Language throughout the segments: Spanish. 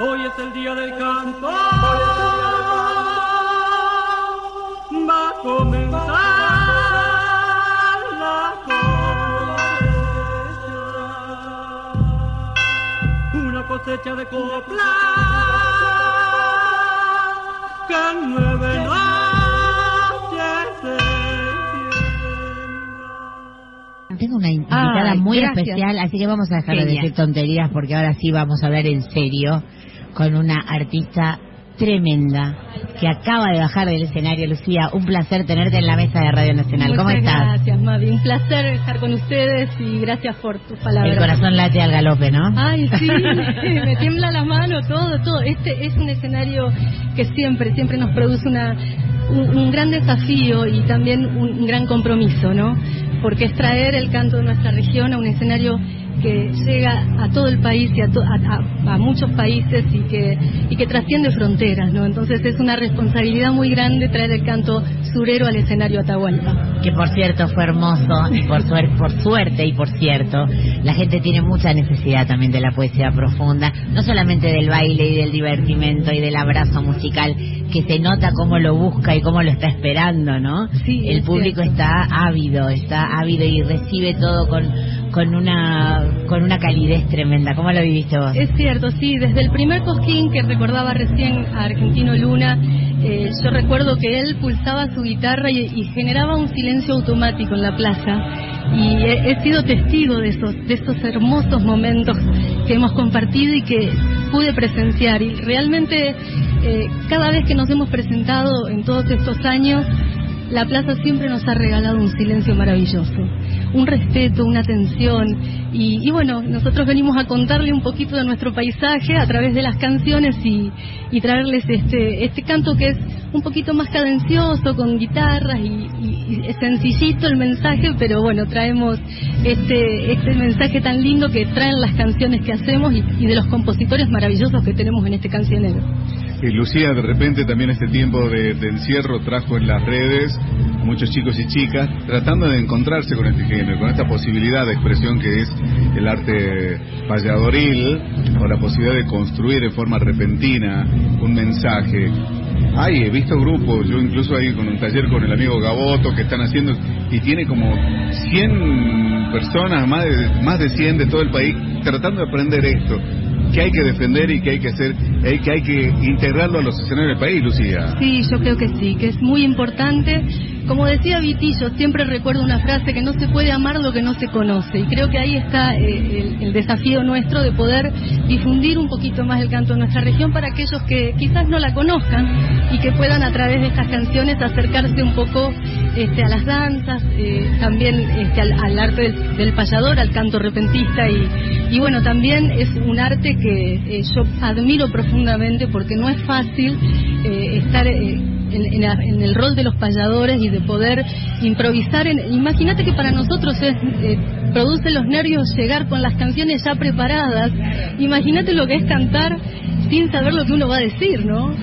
Hoy es el día del canto, va a comenzar la cosecha, una cosecha de copla que en 9 noches se siembra. Tengo una invitada muy gracias. especial, así que vamos a dejar de decir tonterías porque ahora sí vamos a hablar en serio con una artista tremenda que acaba de bajar del escenario. Lucía, un placer tenerte en la mesa de Radio Nacional. ¿Cómo estás? Gracias, Mavi. Un placer estar con ustedes y gracias por tus palabras. El corazón late al galope, ¿no? Ay, sí, me tiembla la mano, todo. Este es un escenario que siempre nos produce un gran desafío y también un gran compromiso, ¿no? Porque es traer el canto de nuestra región a un escenario que llega a todo el país y a muchos países y que trasciende fronteras, ¿no? Entonces es una responsabilidad muy grande traer el canto surero al escenario Atahualpa. Que por cierto fue hermoso y por suerte y por cierto, la gente tiene mucha necesidad también de la poesía profunda, no solamente del baile y del divertimento y del abrazo musical, que se nota cómo lo busca y cómo lo está esperando, ¿no? Sí, el público cierto. está ávido y recibe todo con una calidez tremenda. ¿Cómo lo viviste vos? Es cierto, sí, desde el primer cosquín que recordaba recién a Argentino Luna, yo recuerdo que él pulsaba su guitarra y generaba un silencio automático en la plaza, y he sido testigo de esos hermosos momentos que hemos compartido y que pude presenciar, y realmente cada vez que nos hemos presentado en todos estos años, la plaza siempre nos ha regalado un silencio maravilloso, un respeto, una atención, y bueno, nosotros venimos a contarle un poquito de nuestro paisaje a través de las canciones y traerles este canto que es un poquito más cadencioso, con guitarras y es sencillito el mensaje, pero bueno, traemos este mensaje tan lindo que traen las canciones que hacemos y de los compositores maravillosos que tenemos en este cancionero. Lucía, de repente también este tiempo de encierro trajo en las redes muchos chicos y chicas tratando de encontrarse con este género, con esta posibilidad de expresión que es el arte payadoril, o la posibilidad de construir de forma repentina un mensaje. He visto grupos, yo incluso ahí con un taller con el amigo Gaboto que están haciendo, y tiene como 100 personas, más de 100 de todo el país, tratando de aprender esto, que hay que defender y que hay que hacer, que hay que integrarlo a los escenarios del país, Lucía. Sí, yo creo que sí, que es muy importante. Como decía Vitillo, siempre recuerdo una frase, que no se puede amar lo que no se conoce, y creo que ahí está el desafío nuestro de poder difundir un poquito más el canto de nuestra región para aquellos que quizás no la conozcan y que puedan a través de estas canciones acercarse un poco a las danzas, también al arte del payador, al canto repentista, y bueno, también es un arte que yo admiro profundamente, porque no es fácil estar en el rol de los payadores y de poder improvisar. Imagínate que para nosotros produce los nervios llegar con las canciones ya preparadas. Imagínate lo que es cantar sin saber lo que uno va a decir, ¿no?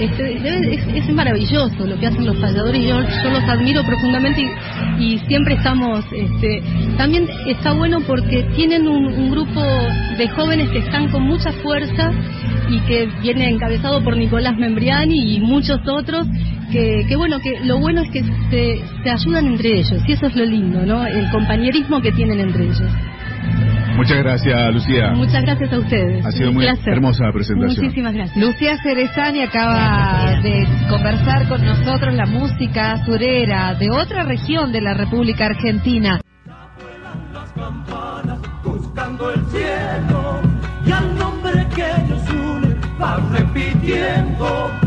Es maravilloso lo que hacen los payadores, yo los admiro profundamente, y siempre estamos, también está bueno porque tienen un grupo de jóvenes que están con mucha fuerza y que viene encabezado por Nicolás Membriani y muchos otros, que bueno, que lo bueno es que se ayudan entre ellos, y eso es lo lindo, ¿no? El compañerismo que tienen entre ellos. Muchas gracias, Lucía. Muchas gracias a ustedes. Ha sido muy hermosa la presentación. Muchísimas gracias. Lucía Cerezani acaba de conversar con nosotros la música surera de otra región de la República Argentina. Vuelan las campanas buscando el cielo, y al nombre que ellos unen va repitiendo.